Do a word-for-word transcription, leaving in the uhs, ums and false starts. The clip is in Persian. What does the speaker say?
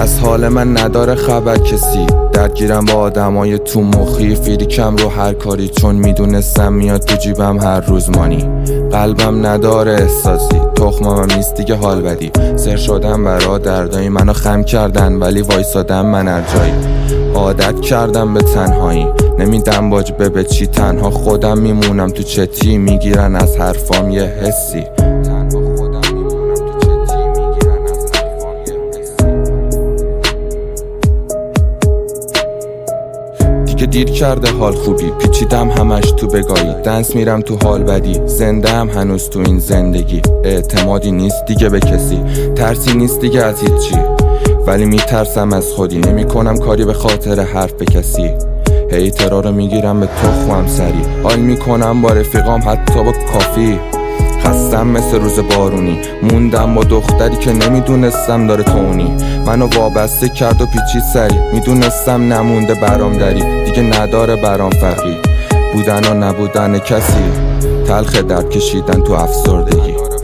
از حال من نداره خبر کسی، درگیرم با آدمای تو مخی، فیریکم رو هر کاری چون میدونستم میاد تو جیبم هر روز مانی. قلبم نداره احساسی، تخمم نیست دیگه حال بدی، سر شدم برا دردایی منو خم کردن ولی وایسادم من ارجایی. عادت کردم به تنهایی، نمیدم باج به به چی، تنها خودم میمونم تو چتی، میگیرن از حرفام یه حسی. که دیر کرده حال خوبی، پیچیدم همش تو بگاهی، دنس میرم تو حال بدی، زنده هم هنوز تو این زندگی. اعتمادی نیست دیگه به کسی، ترسی نیست دیگه از هیچی، ولی میترسم از خودی، نمی کنم کاری به خاطر حرف به کسی. هیترا رو میگیرم به تخمم سری، حال میکنم با رفیقام حتی با کافی. خستم مثل روز بارونی، موندم با دختری که نمیدونستم داره تونی، منو وابسته کرد و پیچید سری، میدونستم نمونده برام دری، دیگه نداره برام فرقی، بودن و نبودن کسی، تلخ درد کشیدن تو افسردگی.